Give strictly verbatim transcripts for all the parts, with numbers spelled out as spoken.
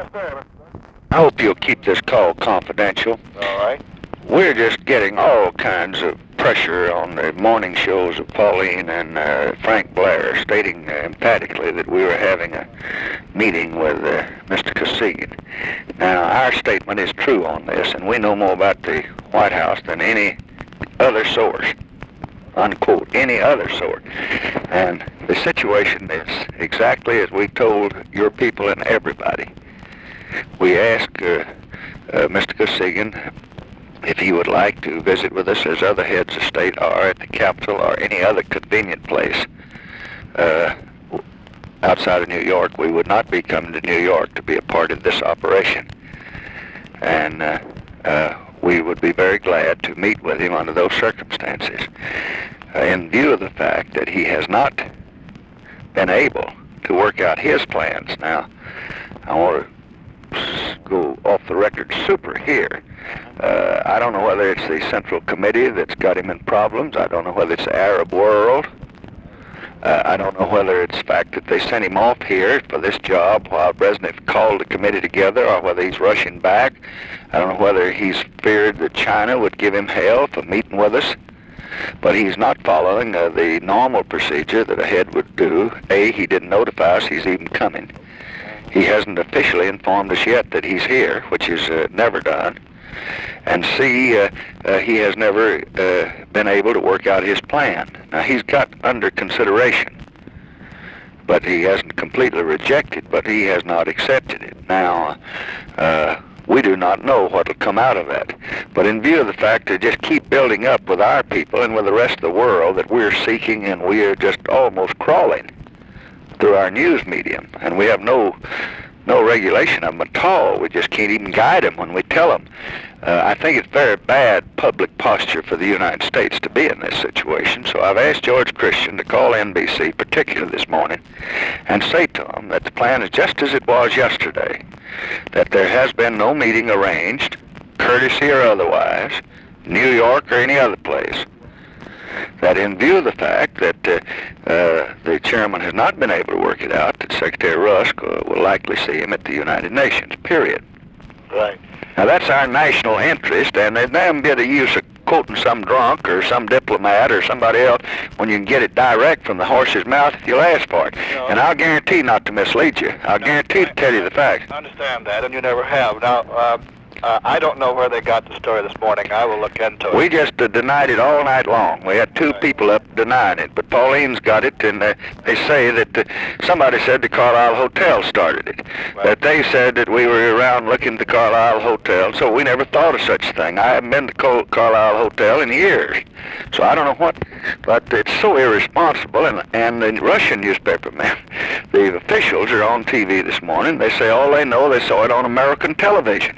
Yes, sir. I hope you'll keep this call confidential. All right. We're just getting all kinds of pressure on the morning shows of Pauline and uh, Frank Blair, stating uh, emphatically that we were having a meeting with uh, Mister Kosygin. Now, our statement is true on this, and we know more about the White House than any other source, unquote, any other source. And the situation is exactly as we told your people and everybody. We asked uh, uh, Mister Kosygin if he would like to visit with us as other heads of state are at the Capitol or any other convenient place uh, outside of New York. We would not be coming to New York to be a part of this operation. And uh, uh, we would be very glad to meet with him under those circumstances. Uh, in view of the fact that he has not been able to work out his plans. Now, I want to go off the record super here. Uh, I don't know whether it's the Central Committee that's got him in problems. I don't know whether it's the Arab world. Uh, I don't know whether it's the fact that they sent him off here for this job while Brezhnev called the committee together, or whether he's rushing back. I don't know whether he's feared that China would give him hell for meeting with us. But he's not following uh, the normal procedure that a head would do. A, he didn't notify us he's even coming. He hasn't officially informed us yet that he's here, which is uh, never done. And C, uh, uh, he has never uh, been able to work out his plan. Now, he's got under consideration, but he hasn't completely rejected, but he has not accepted it. Now, uh, we do not know what will come out of that. But in view of the fact to just keep building up with our people and with the rest of the world that we're seeking, and we are just almost crawling through our news medium, and we have no no regulation of them at all. We just can't even guide them when we tell them. Uh, I think it's very bad public posture for the United States to be in this situation. So I've asked George Christian to call N B C, particularly this morning, and say to them that the plan is just as it was yesterday, that there has been no meeting arranged, courtesy or otherwise, New York or any other place. That in view of the fact that uh, uh, the chairman has not been able to work it out, that Secretary Rusk uh, will likely see him at the United Nations, period. Right. Now that's our national interest, and there's damn bit of use of quoting some drunk or some diplomat or somebody else when you can get it direct from the horse's mouth if you'll ask for it. No. And I'll guarantee not to mislead you. I'll No, guarantee I, to tell you the facts. I understand that, and you never have. Now, uh, uh, I don't know where they got the story this morning. I will look into it. We just uh, denied it all night long. We had two Right. people up denying it, but Pauline's got it, and uh, they say that uh, somebody said the Carlisle Hotel started it. Right. That they said that we were around looking at the Carlisle Hotel, so we never thought of such a thing. I haven't been to Col- Carlisle Hotel in years, so I don't know what, but it's so irresponsible. And, and the Russian newspaper man, the officials are on T V this morning. They say all they know, they saw it on American television.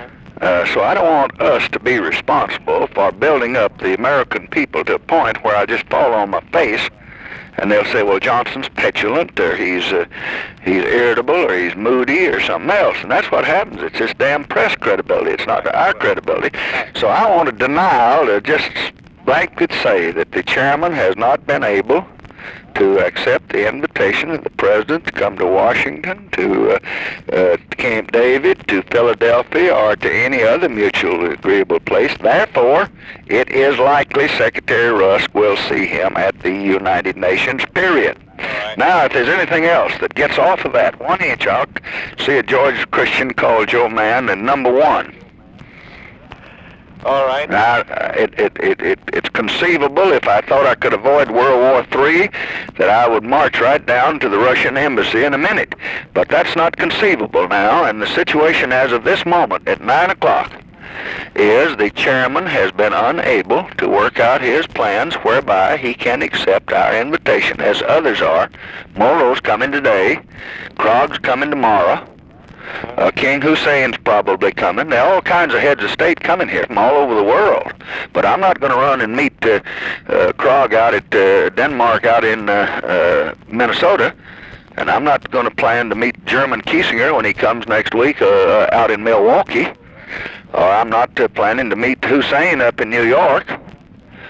Uh, so I don't want us to be responsible for building up the American people to a point where I just fall on my face and they'll say, well, Johnson's petulant, or he's uh, he's irritable, or he's moody, or something else. And that's what happens. It's just damn press credibility. It's not our credibility. So I want a denial to just blanket say that the chairman has not been able to accept the invitation of the president to come to Washington, to uh, uh, Camp David, to Philadelphia, or to any other mutually agreeable place. Therefore, it is likely Secretary Rusk will see him at the United Nations, period. Right. Now, if there's anything else that gets off of that one inch, I'll see a George Christian call Joe Mann and number one. All right. Now, uh, it, it, it, it, it's conceivable, if I thought I could avoid World War Three, that I would march right down to the Russian embassy in a minute. But that's not conceivable now, and the situation as of this moment at nine o'clock is the chairman has been unable to work out his plans whereby he can accept our invitation, as others are. Molo's coming today, Krog's coming tomorrow. Uh, King Hussein's probably coming. There are all kinds of heads of state coming here from all over the world. But I'm not going to run and meet uh, uh, Krog out at uh, Denmark out in uh, uh, Minnesota. And I'm not going to plan to meet German Kissinger when he comes next week uh, out in Milwaukee. Or I'm not uh, planning to meet Hussein up in New York.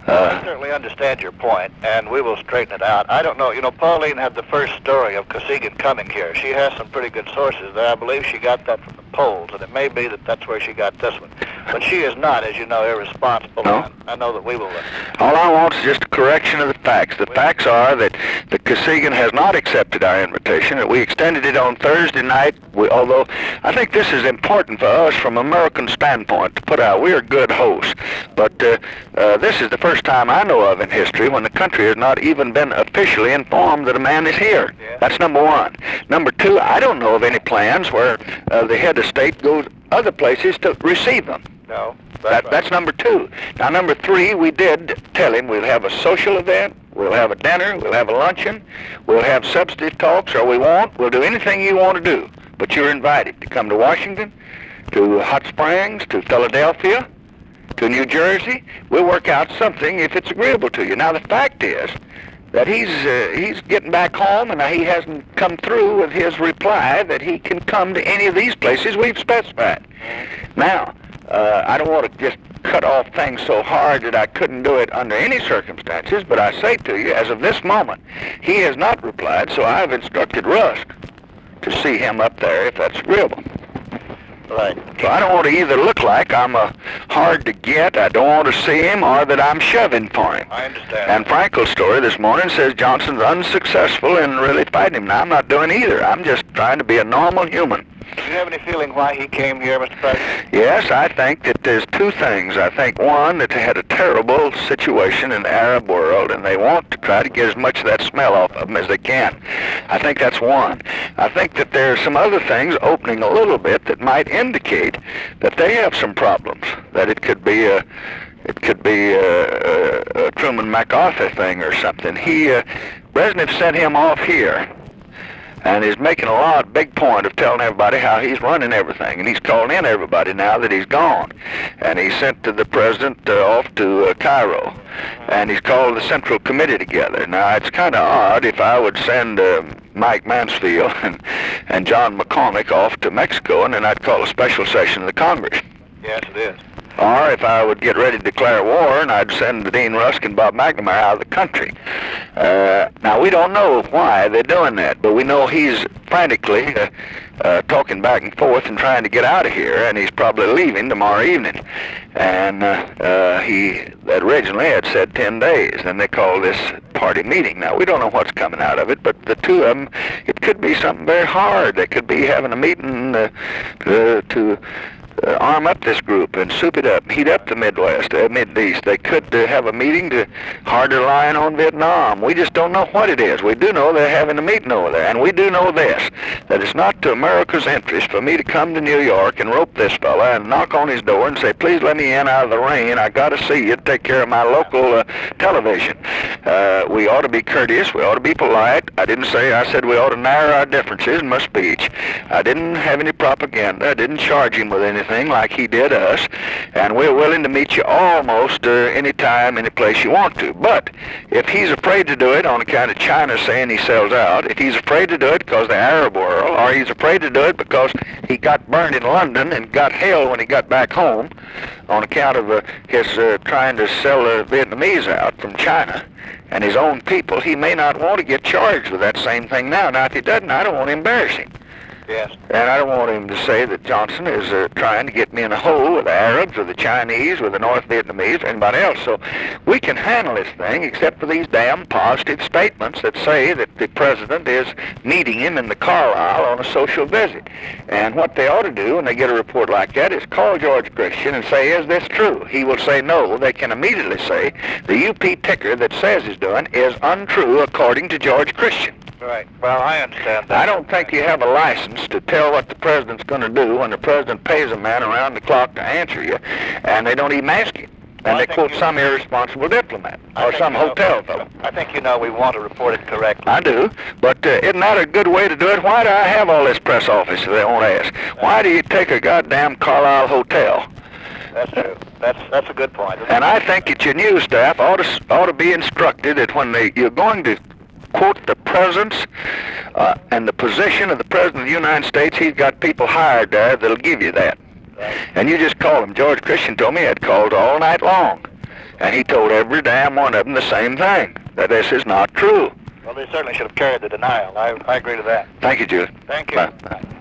I certainly understand your point, and we will straighten it out. I don't know. You know, Pauline had the first story of Kosygin coming here. She has some pretty good sources there. I believe she got that from the polls, and it may be that that's where she got this one. But she is not, as you know, irresponsible. No. I know that we will. Uh, All I want is just a correction of the facts. The facts are that the Kosygin has not accepted our invitation, that we extended it on Thursday night, we, although I think this is important for us from an American standpoint to put out. We are good hosts, but uh, uh, this is the first time I know of in history when the country has not even been officially informed that a man is here. Yeah. That's number one. Number two, I don't know of any plans where uh, the head of state goes other places to receive them. no. That's, That, right. that's number two. Now, number three, we did tell him we'll have a social event, we'll have a dinner, we'll have a luncheon, we'll have substantive talks, or we won't. We'll do anything you want to do. But you're invited to come to Washington, to Hot Springs, to Philadelphia, to New Jersey. We'll work out something if it's agreeable to you. Now, the fact is that he's uh, he's getting back home, and he hasn't come through with his reply that he can come to any of these places we've specified. Now, uh, I don't want to just cut off things so hard that I couldn't do it under any circumstances, but I say to you, as of this moment, he has not replied, so I've instructed Rusk to see him up there if that's agreeable. Right. So I don't want to either look like I'm uh, hard to get, I don't want to see him, or that I'm shoving for him. I understand. And Frankel's story this morning says Johnson's unsuccessful in really fighting him. Now, I'm not doing either. I'm just trying to be a normal human. Do you have any feeling why he came here, Mister President? Yes, I think that there's two things. I think, one, that they had a terrible situation in the Arab world, and they want to try to get as much of that smell off of them as they can. I think that's one. I think that there are some other things opening a little bit that might indicate that they have some problems, that it could be a It could be a, a, a Truman MacArthur thing or something. He, uh, Brezhnev sent him off here, and he's making a lot, big point of telling everybody how he's running everything, and he's calling in everybody now that he's gone. And he sent to the president uh, off to uh, Cairo, and he's called the Central Committee together. Now, it's kind of odd if I would send uh, Mike Mansfield and, and John McCormick off to Mexico, and then I'd call a special session of the Congress. Yes, it is. Or if I would get ready to declare war, and I'd send Dean Rusk and Bob McNamara out of the country. Uh, now, we don't know why they're doing that, but we know he's frantically uh, uh, talking back and forth and trying to get out of here, and he's probably leaving tomorrow evening. And uh, uh, he originally had said ten days, and they called this party meeting. Now, we don't know what's coming out of it, but the two of them, it could be something very hard. They could be having a meeting uh, uh, to... Uh, arm up this group and soup it up, heat up the Midwest, uh, Mid-East. They could uh, have a meeting to harder line on Vietnam. We just don't know what it is. We do know they're having a meeting over there, and we do know this, that it's not to America's interest for me to come to New York and rope this fella and knock on his door and say, please let me in out of the rain. I got to see you, take care of my local uh, television. Uh, we ought to be courteous. We ought to be polite. I didn't say, I said we ought to narrow our differences in my speech. I didn't have any propaganda. I didn't charge him with anything like he did us, and we're willing to meet you almost uh, any time, any place you want to. But if he's afraid to do it on account of China saying he sells out, if he's afraid to do it because of the Arab world, or he's afraid to do it because he got burned in London and got hell when he got back home on account of uh, his uh, trying to sell the Vietnamese out from China and his own people, he may not want to get charged with that same thing now. Now, if he doesn't, I don't want to embarrass him. Yes. And I don't want him to say that Johnson is uh, trying to get me in a hole with the Arabs or the Chinese or the North Vietnamese or anybody else. So we can handle this thing except for these damn positive statements that say that the president is meeting him in the Carlisle on a social visit. And what they ought to do when they get a report like that is call George Christian and say, is this true? He will say no. They can immediately say the U P ticker that says he's doing is untrue according to George Christian. Right. Well, I understand that. I don't think you have a license to tell what the president's going to do when the president pays a man around the clock to answer you, and they don't even ask him. And Well, I they think quote you- some irresponsible diplomat I or think some you know- hotel fellow. I think you know we want to report it correctly. I do, but uh, isn't that a good way to do it? Why do I have all this press office if they won't ask? Why do you take a goddamn Carlisle hotel? That's true. That's that's a good point. And I think that your news staff ought to, ought to be instructed that when they, you're going to quote the presence uh, and the position of the President of the United States, he's got people hired there that'll give you that. Right. And you just call them. George Christian told me he had called all night long. And he told every damn one of them the same thing, that this is not true. Well, they certainly should have carried the denial. I, I agree to that. Thank you, Julie. Thank you. Bye. Bye.